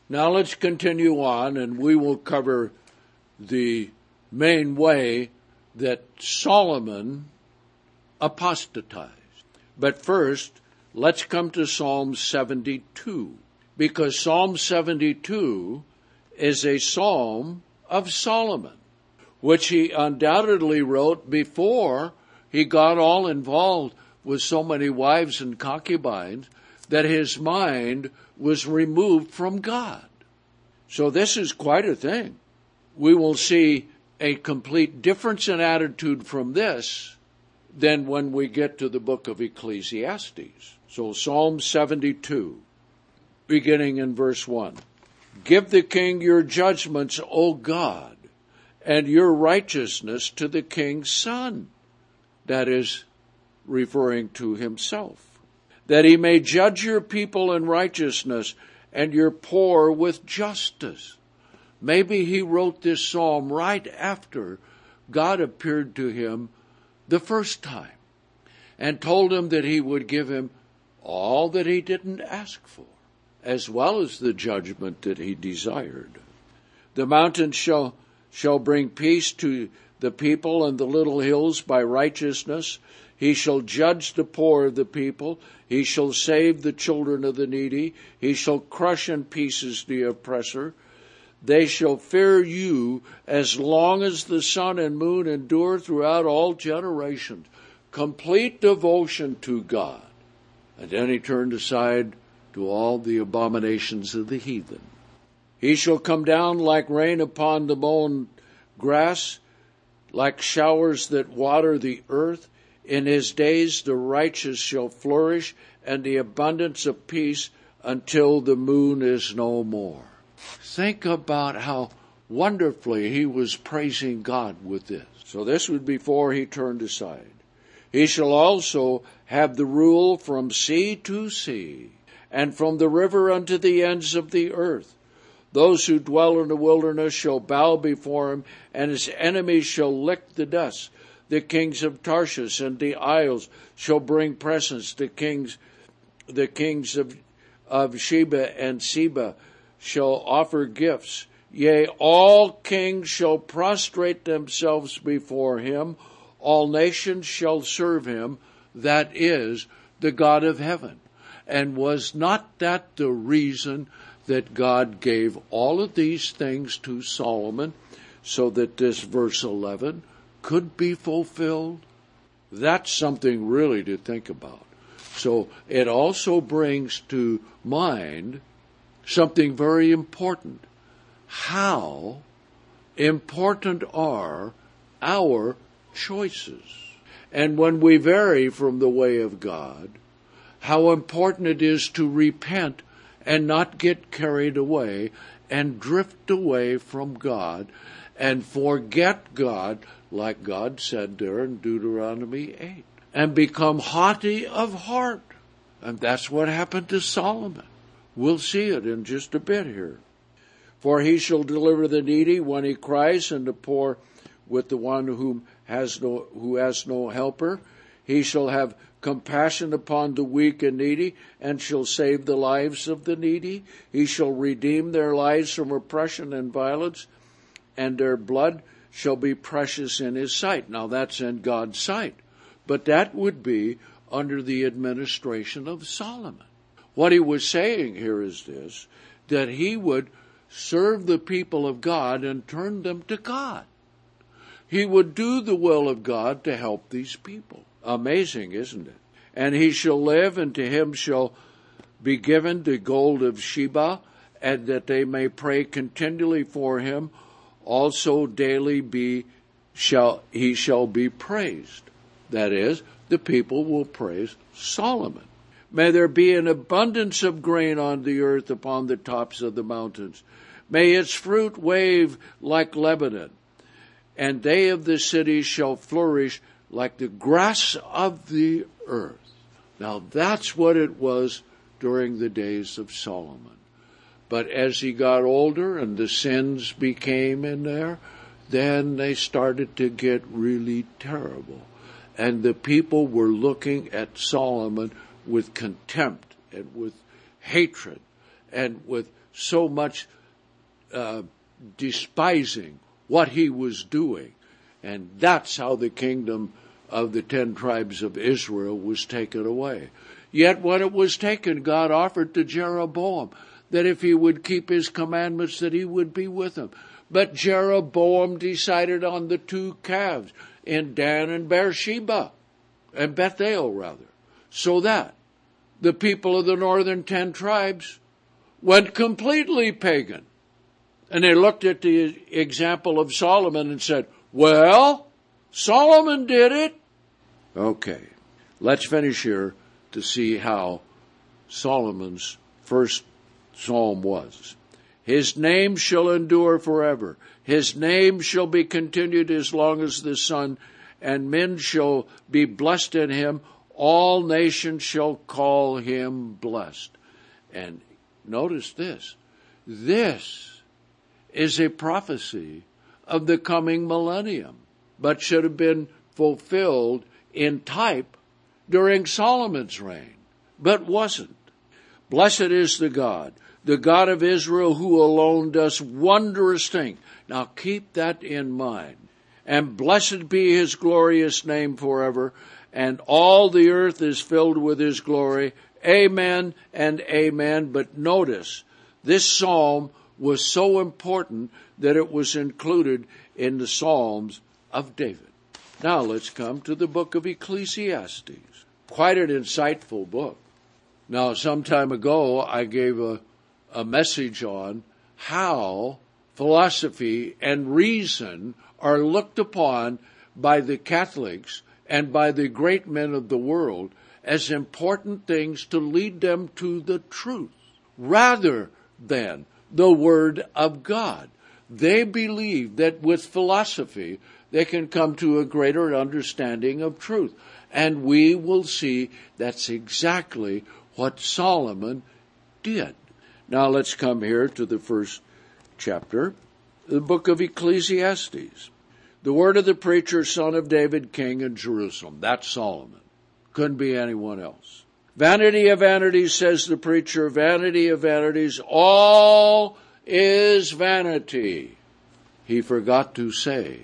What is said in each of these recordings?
Now let's continue on, and we will cover the main way that Solomon apostatized. But first, let's come to Psalm 72, because Psalm 72 is a psalm of Solomon, which he undoubtedly wrote before he got all involved with so many wives and concubines that his mind was removed from God. So this is quite a thing. We will see a complete difference in attitude from this than when we get to the book of Ecclesiastes. So Psalm 72, beginning in verse 1. Give the king your judgments, O God, and your righteousness to the king's son. That is referring to himself. That he may judge your people in righteousness and your poor with justice. Maybe he wrote this psalm right after God appeared to him the first time and told him that he would give him all that he didn't ask for, as well as the judgment that he desired. The mountains shall bring peace to the people, and the little hills by righteousness. He shall judge the poor of the people. He shall save the children of the needy. He shall crush in pieces the oppressor. They shall fear you as long as the sun and moon endure throughout all generations. Complete devotion to God. And then he turned aside to all the abominations of the heathen. He shall come down like rain upon the mown grass, like showers that water the earth. In his days the righteous shall flourish, and the abundance of peace until the moon is no more. Think about how wonderfully he was praising God with this. So this was before he turned aside. He shall also have the rule from sea to sea, and from the river unto the ends of the earth. Those who dwell in the wilderness shall bow before him, and his enemies shall lick the dust. The kings of Tarshish and the isles shall bring presents. The kings of Sheba and Seba shall offer gifts. Yea, all kings shall prostrate themselves before him. All nations shall serve him. That is the God of heaven. And was not that the reason that God gave all of these things to Solomon, so that this verse 11 could be fulfilled? That's something really to think about. So it also brings to mind something very important. How important are our choices? And when we vary from the way of God, how important it is to repent and not get carried away and drift away from God and forget God, like God said there in Deuteronomy 8, and become haughty of heart. And that's what happened to Solomon. We'll see it in just a bit here. For he shall deliver the needy when he cries, and the poor with the one who has no helper. He shall have compassion upon the weak and needy, and shall save the lives of the needy. He shall redeem their lives from oppression and violence, and their blood shall be precious in his sight. Now that's in God's sight. But that would be under the administration of Solomon. What he was saying here is this, that he would serve the people of God and turn them to God. He would do the will of God to help these people. Amazing, isn't it? And he shall live, and to him shall be given the gold of Sheba, and that they may pray continually for him. Also daily he shall be praised. That is, the people will praise Solomon. May there be an abundance of grain on the earth upon the tops of the mountains. May its fruit wave like Lebanon, and they of the cities shall flourish like the grass of the earth. Now that's what it was during the days of Solomon. But as he got older and the sins became in there, then they started to get really terrible. And the people were looking at Solomon with contempt and with hatred and with so much despising what he was doing. And that's how the kingdom of the 10 tribes of Israel was taken away. Yet when it was taken, God offered to Jeroboam that if he would keep his commandments, that he would be with him. But Jeroboam decided on the 2 calves in Dan and Beersheba, and Bethel rather, so that the people of the northern 10 tribes went completely pagan. And they looked at the example of Solomon and said, well, Solomon did it. Okay, let's finish here to see how Solomon's first psalm was. His name shall endure forever. His name shall be continued as long as the sun, and men shall be blessed in him. All nations shall call him blessed. And notice this. This is a prophecy of the coming millennium, but should have been fulfilled in type during Solomon's reign, but wasn't. Blessed is the God of Israel, who alone does wondrous things. Now keep that in mind. And blessed be his glorious name forever, and all the earth is filled with his glory. Amen and amen. But notice, this psalm was so important that it was included in the Psalms of David. Now let's come to the book of Ecclesiastes. Quite an insightful book. Now, some time ago, I gave a message on how philosophy and reason are looked upon by the Catholics and by the great men of the world as important things to lead them to the truth, rather than the Word of God. They believe that with philosophy, they can come to a greater understanding of truth. And we will see that's exactly what Solomon did. Now let's come here to the first chapter, the book of Ecclesiastes. The word of the preacher, son of David, king in Jerusalem. That's Solomon. Couldn't be anyone else. Vanity of vanities, says the preacher, vanity of vanities, all is vanity. He forgot to say,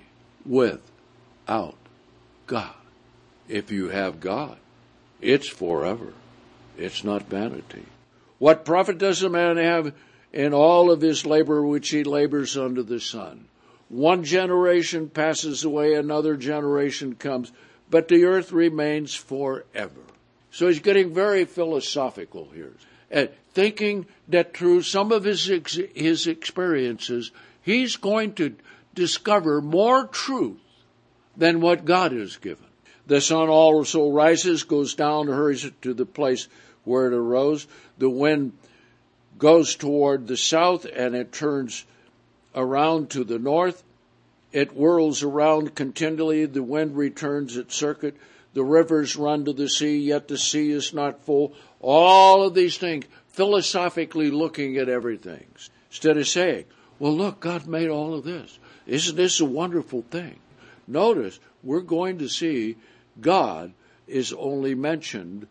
without God. If you have God, it's forever. It's not vanity. What profit does a man have in all of his labor which he labors under the sun? One generation passes away, another generation comes, but the earth remains forever. So he's getting very philosophical here, and thinking that through some of his experiences, he's going to discover more truth than what God has given. The sun also rises, goes down, hurries to the place where it arose. The wind goes toward the south, and it turns around to the north. It whirls around continually. The wind returns its circuit. The rivers run to the sea, yet the sea is not full. All of these things, philosophically looking at everything. Instead of saying, well, look, God made all of this. Isn't this a wonderful thing? Notice, we're going to see God is only mentioned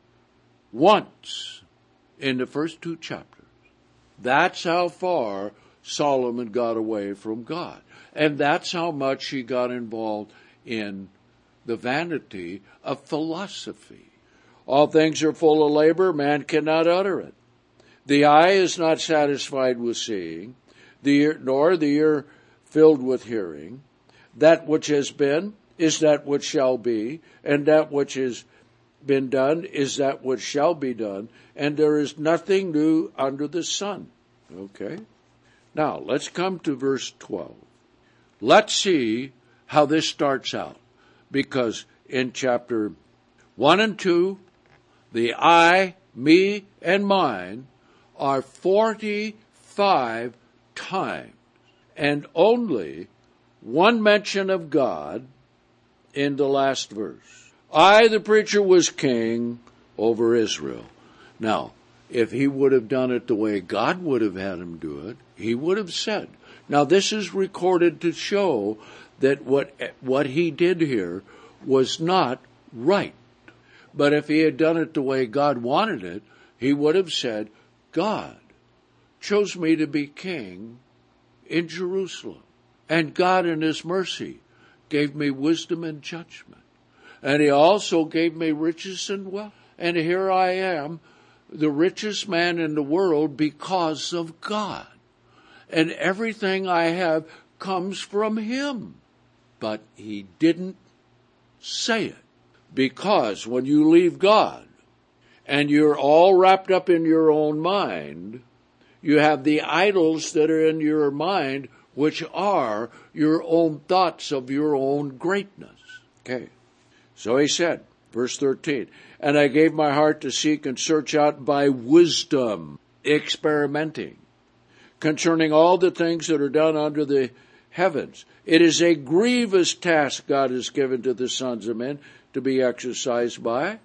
once in the first 2 chapters. That's how far Solomon got away from God. And that's how much he got involved in the vanity of philosophy. All things are full of labor, man cannot utter it. The eye is not satisfied with seeing, nor the ear filled with hearing. That which has been is that which shall be, and that which has been done is that which shall be done, and there is nothing new under the sun. Okay? Now, let's come to verse 12. Let's see how this starts out, because in chapter 1 and 2, the I, me, and mine are 45 times, and only one mention of God in the last verse. I, the preacher, was king over Israel. Now, if he would have done it the way God would have had him do it, he would have said. Now, this is recorded to show that what he did here was not right. But if he had done it the way God wanted it, he would have said, God, chose me to be king in Jerusalem. And God in his mercy gave me wisdom and judgment. And he also gave me riches and wealth. And here I am, the richest man in the world because of God. And everything I have comes from him. But he didn't say it. Because when you leave God and you're all wrapped up in your own mind, you have the idols that are in your mind, which are your own thoughts of your own greatness. Okay. So he said, verse 13, and I gave my heart to seek and search out by wisdom, experimenting, concerning all the things that are done under the heavens. It is a grievous task God has given to the sons of men to be exercised by.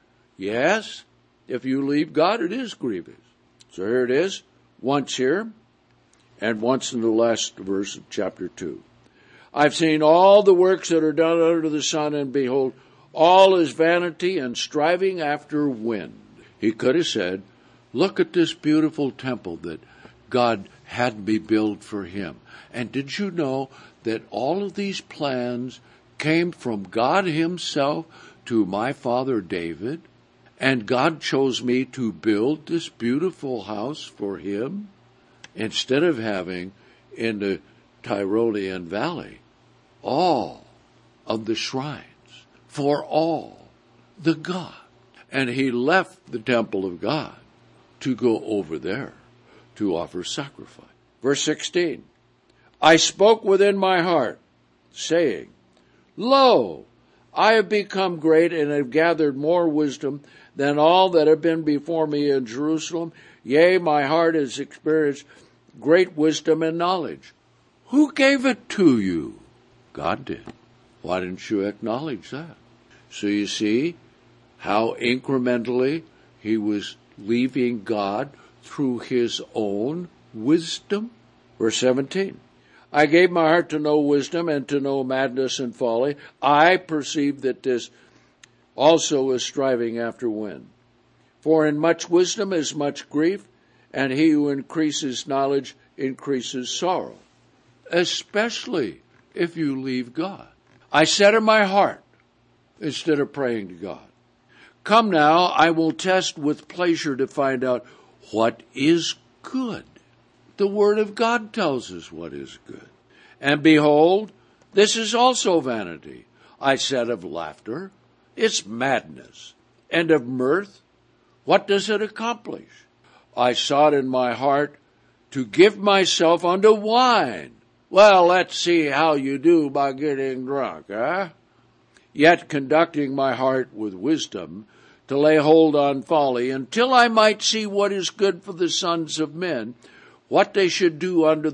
Yes, if you leave God, it is grievous. So here it is, once here, and once in the last verse of chapter 2. I've seen all the works that are done under the sun, and behold, all is vanity and striving after wind. He could have said, look at this beautiful temple that God had me build for him. And did you know that all of these plans came from God himself to my father David? And God chose me to build this beautiful house for him instead of having in the Tyrolean Valley all of the shrines for all the God. And he left the temple of God to go over there to offer sacrifice. Verse 16, I spoke within my heart, saying, Lo, I have become great and have gathered more wisdom than all that have been before me in Jerusalem. Yea, my heart has experienced great wisdom and knowledge. Who gave it to you? God did. Why didn't you acknowledge that? So you see how incrementally he was leaving God through his own wisdom. Verse 17, I gave my heart to know wisdom and to know madness and folly. I perceive that this also is striving after wind. For in much wisdom is much grief, and he who increases knowledge increases sorrow, especially if you leave God. I said in my heart, instead of praying to God, come now, I will test with pleasure to find out what is good. The word of God tells us what is good. And behold, this is also vanity. I said of laughter, it's madness. And of mirth, what does it accomplish? I sought in my heart to give myself unto wine. Well, let's see how you do by getting drunk, eh? Yet conducting my heart with wisdom, to lay hold on folly, until I might see what is good for the sons of men, what they should do under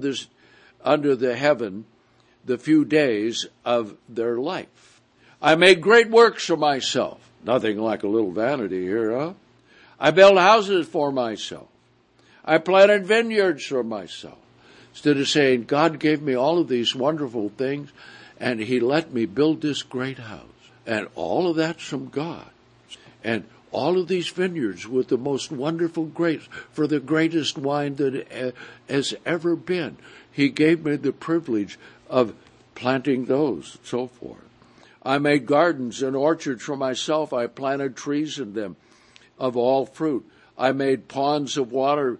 the heaven, the few days of their life. I made great works for myself. Nothing like a little vanity here, huh? I built houses for myself. I planted vineyards for myself. Instead of saying, God gave me all of these wonderful things, and he let me build this great house. And all of that's from God. And all of these vineyards with the most wonderful grapes for the greatest wine that has ever been. He gave me the privilege of planting those, and so forth. I made gardens and orchards for myself. I planted trees in them of all fruit. I made ponds of water,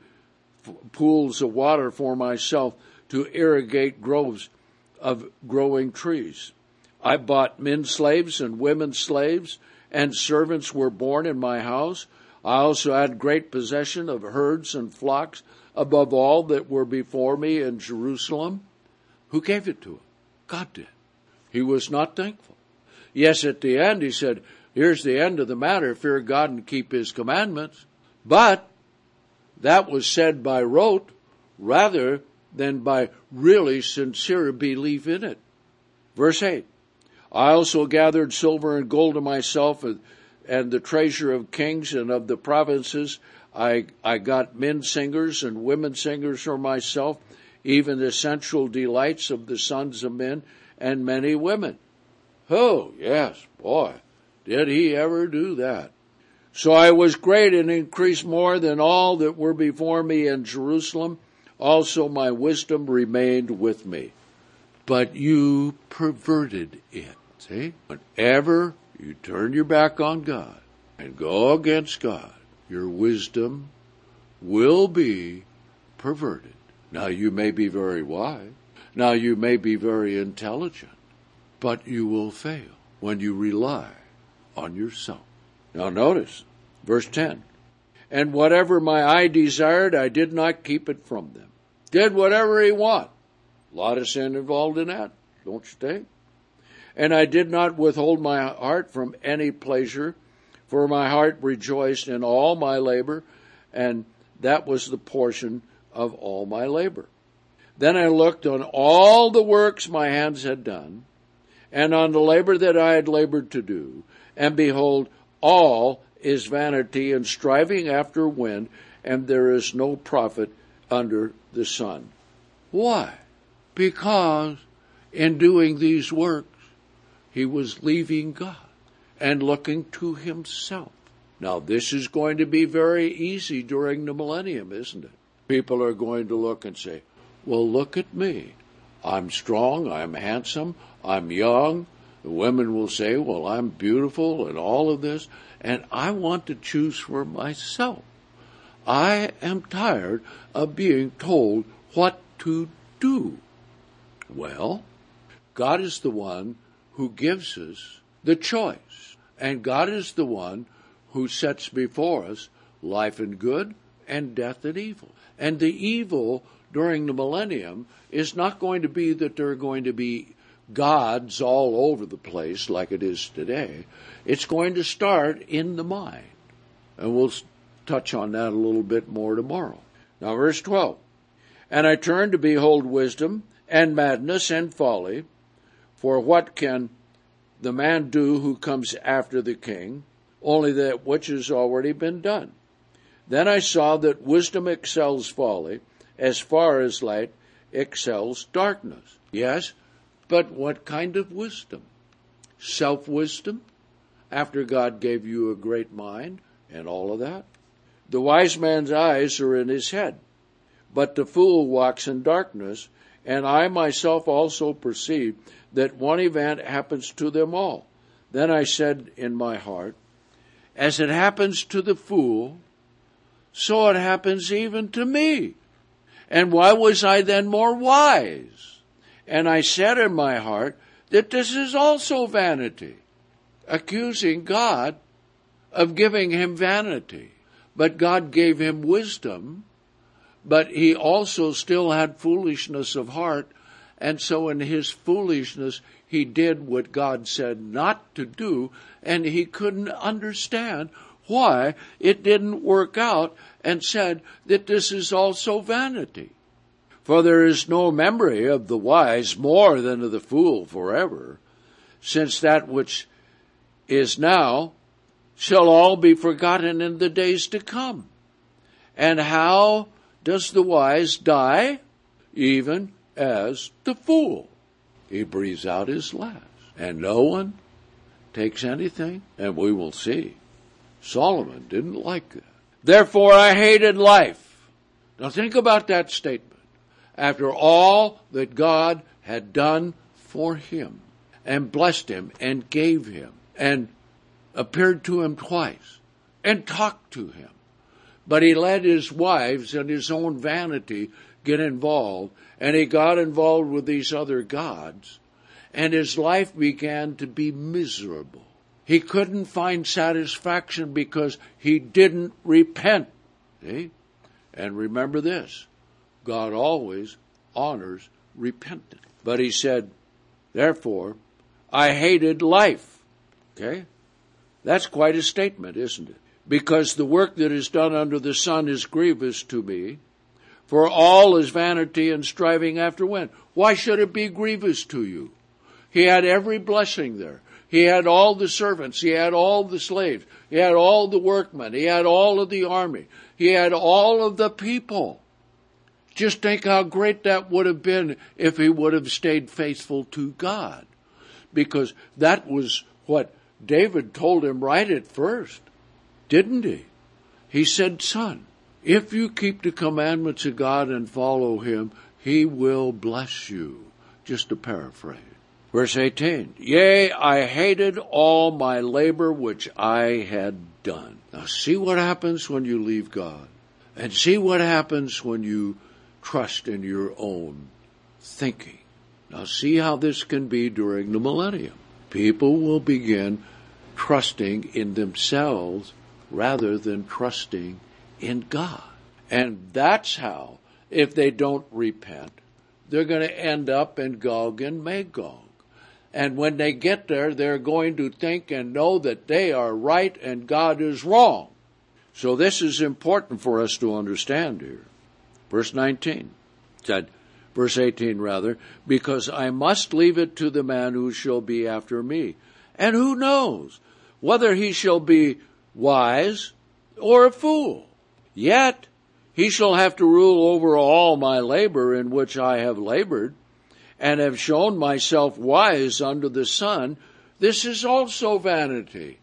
pools of water for myself to irrigate groves of growing trees. I bought men slaves and women slaves, and servants were born in my house. I also had great possession of herds and flocks, above all that were before me in Jerusalem. Who gave it to him? God did. He was not thankful. Yes, at the end he said, here's the end of the matter, fear God and keep his commandments. But that was said by rote rather than by really sincere belief in it. Verse 8, I also gathered silver and gold to myself and the treasure of kings and of the provinces. I got men singers and women singers for myself, even the sensual delights of the sons of men and many women. Oh, yes, boy, did he ever do that. So I was great and increased more than all that were before me in Jerusalem. Also my wisdom remained with me. But you perverted it. See? Whenever you turn your back on God and go against God, your wisdom will be perverted. Now you may be very wise. Now you may be very intelligent. But you will fail when you rely on yourself. Now notice, verse 10. And whatever my eye desired, I did not keep it from them. Did whatever he wanted. A lot of sin involved in that, don't you think? And I did not withhold my heart from any pleasure, for my heart rejoiced in all my labor, and that was the portion of all my labor. Then I looked on all the works my hands had done, and on the labor that I had labored to do, and behold, all is vanity and striving after wind, and there is no profit under the sun. Why? Because in doing these works, he was leaving God and looking to himself. Now, this is going to be very easy during the millennium, isn't it? People are going to look and say, well, look at me. I'm strong, I'm handsome, I'm young. The women will say, well, I'm beautiful and all of this, and I want to choose for myself. I am tired of being told what to do. Well, God is the one who gives us the choice, and God is the one who sets before us life and good and death and evil. And the evil during the millennium is not going to be that there are going to be gods all over the place like it is today. It's going to start in the mind. And we'll touch on that a little bit more tomorrow. Now, verse 12. And I turned to behold wisdom and madness and folly, for what can the man do who comes after the king? Only that which has already been done. Then I saw that wisdom excels folly, as far as light excels darkness. Yes, but what kind of wisdom? Self-wisdom, after God gave you a great mind and all of that? The wise man's eyes are in his head, but the fool walks in darkness, and I myself also perceive that one event happens to them all. Then I said in my heart, as it happens to the fool, so it happens even to me. And why was I then more wise? And I said in my heart that this is also vanity, accusing God of giving him vanity. But God gave him wisdom, but he also still had foolishness of heart, and so in his foolishness he did what God said not to do, and he couldn't understand why it didn't work out, and said that this is also vanity. For there is no memory of the wise more than of the fool forever, since that which is now shall all be forgotten in the days to come. And how does the wise die? Even as the fool. He breathes out his last, and no one takes anything, and we will see. Solomon didn't like that. Therefore I hated life. Now think about that statement. After all that God had done for him, and blessed him, and gave him, and appeared to him twice, and talked to him. But he let his wives and his own vanity get involved, and he got involved with these other gods, and his life began to be miserable. He couldn't find satisfaction because he didn't repent. See? And remember this, God always honors repentance. But he said, therefore, I hated life. Okay? That's quite a statement, isn't it? Because the work that is done under the sun is grievous to me, for all is vanity and striving after wind. Why should it be grievous to you? He had every blessing there. He had all the servants. He had all the slaves. He had all the workmen. He had all of the army. He had all of the people. Just think how great that would have been if he would have stayed faithful to God. Because that was what David told him right at first. Didn't he? He said, son, if you keep the commandments of God and follow him, he will bless you. Just to paraphrase. Verse 18, yea, I hated all my labor which I had done. Now see what happens when you leave God. And see what happens when you trust in your own thinking. Now see how this can be during the millennium. People will begin trusting in themselves rather than trusting in God. And that's how, if they don't repent, they're going to end up in Gog and Magog. And when they get there, they're going to think and know that they are right and God is wrong. So this is important for us to understand here. Verse 18, because I must leave it to the man who shall be after me. And who knows whether he shall be wise or a fool? Yet he shall have to rule over all my labor in which I have labored, and have shown myself wise under the sun. This is also vanity.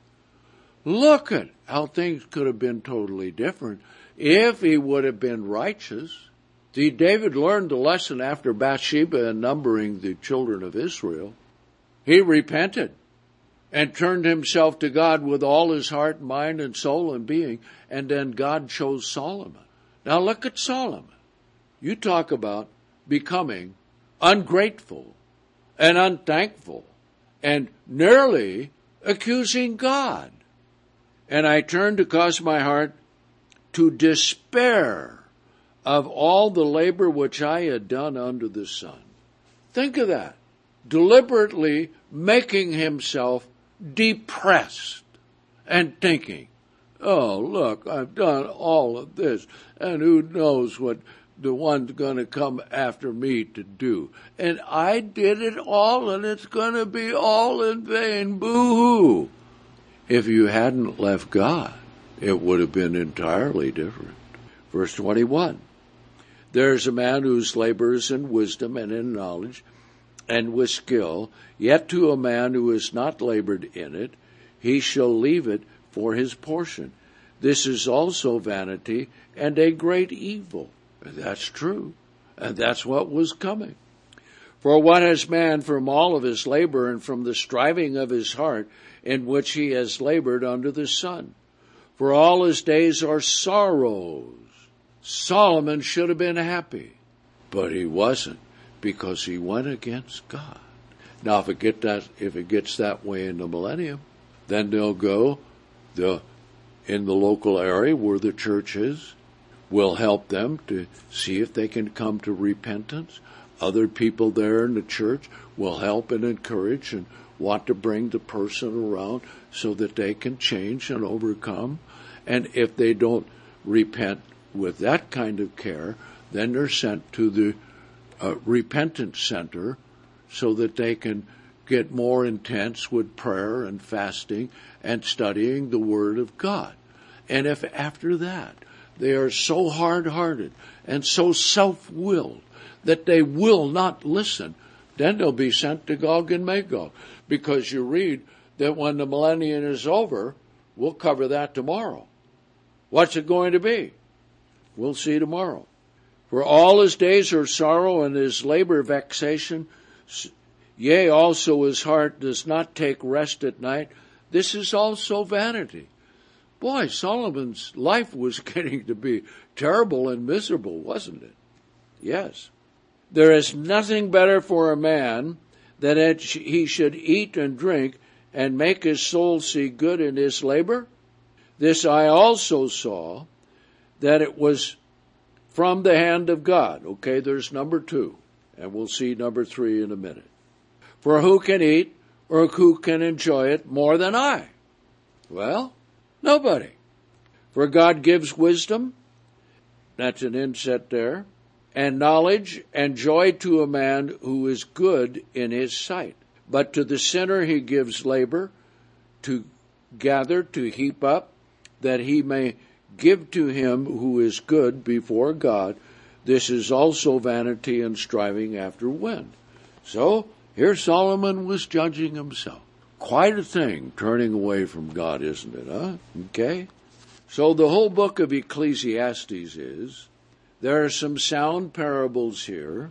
Look at how things could have been totally different if he would have been righteous. See, David learned the lesson after Bathsheba and numbering the children of Israel. He repented and turned himself to God with all his heart, mind, and soul and being, and then God chose Solomon. Now look at Solomon. You talk about becoming ungrateful and unthankful and nearly accusing God. And I turned to cause my heart to despair of all the labor which I had done under the sun. Think of that. Deliberately making himself depressed and thinking, oh, look, I've done all of this, and who knows what the one's going to come after me to do. And I did it all, and it's going to be all in vain. Boo-hoo. If you hadn't left God, it would have been entirely different. Verse 21, there's a man whose labor is in wisdom and in knowledge and with skill, yet to a man who has not labored in it, he shall leave it for his portion. This is also vanity and a great evil. And that's true. And that's what was coming. For what has man from all of his labor and from the striving of his heart in which he has labored under the sun? For all his days are sorrows. Solomon should have been happy, but he wasn't, because he went against God. Now, if it gets that way in the millennium, then they'll go in the local area where the church is. We'll help them to see if they can come to repentance. Other people there in the church will help and encourage and want to bring the person around so that they can change and overcome. And if they don't repent with that kind of care, then they're sent to the repentance center so that they can get more intense with prayer and fasting and studying the Word of God. And if after that they are so hard-hearted and so self-willed that they will not listen, then they'll be sent to Gog and Magog. Because you read that when the millennium is over, we'll cover that tomorrow. What's it going to be? We'll see tomorrow. For all his days are sorrow, and his labor vexation. Yea, also his heart does not take rest at night. This is also vanity. Boy, Solomon's life was getting to be terrible and miserable, wasn't it? Yes. There is nothing better for a man than that he should eat and drink and make his soul see good in his labor. This I also saw, that it was from the hand of God. Okay, there's number 2, and we'll see number 3 in a minute. For who can eat or who can enjoy it more than I? Well, nobody. For God gives wisdom, that's an inset there, and knowledge and joy to a man who is good in his sight. But to the sinner he gives labor to gather, to heap up, that he may give to him who is good before God. This is also vanity and striving after wind. So here Solomon was judging himself. Quite a thing, turning away from God, isn't it, huh? Okay. So the whole book of Ecclesiastes there are some sound parables here,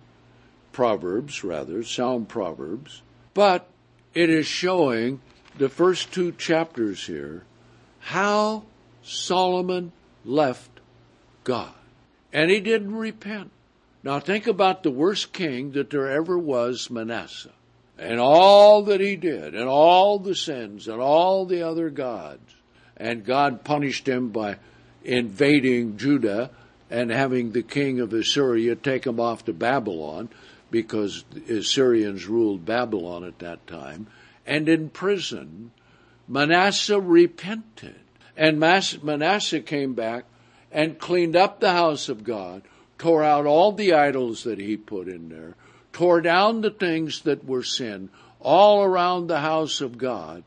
sound proverbs, but it is showing the first 2 chapters here how Solomon left God. And he didn't repent. Now think about the worst king that there ever was, Manasseh, and all that he did, and all the sins, and all the other gods. And God punished him by invading Judah and having the king of Assyria take him off to Babylon, because the Assyrians ruled Babylon at that time. And in prison, Manasseh repented. And Manasseh came back and cleaned up the house of God, tore out all the idols that he put in there, tore down the things that were sin all around the house of God,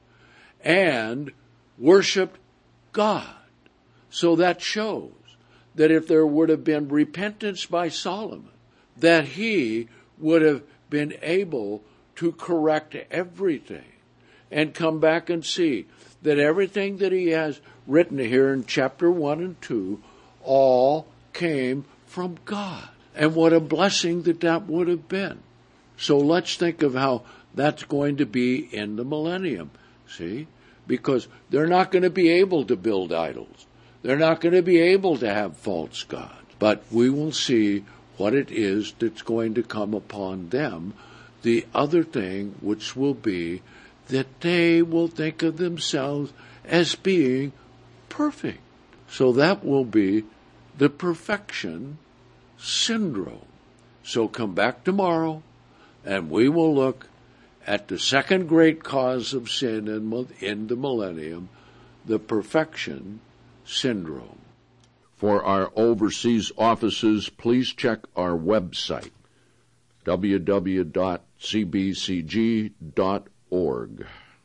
and worshiped God. So that shows that if there would have been repentance by Solomon, that he would have been able to correct everything and come back and see that everything that he has written here in chapter 1 and 2 all came from God. And what a blessing that would have been. So let's think of how that's going to be in the millennium. See? Because they're not going to be able to build idols. They're not going to be able to have false gods. But we will see what it is that's going to come upon them. The other thing, which will be that they will think of themselves as being perfect. So that will be the perfection syndrome. So come back tomorrow, and we will look at the second great cause of sin in the millennium, the perfection syndrome. For our overseas offices, please check our website, www.cbcg.org.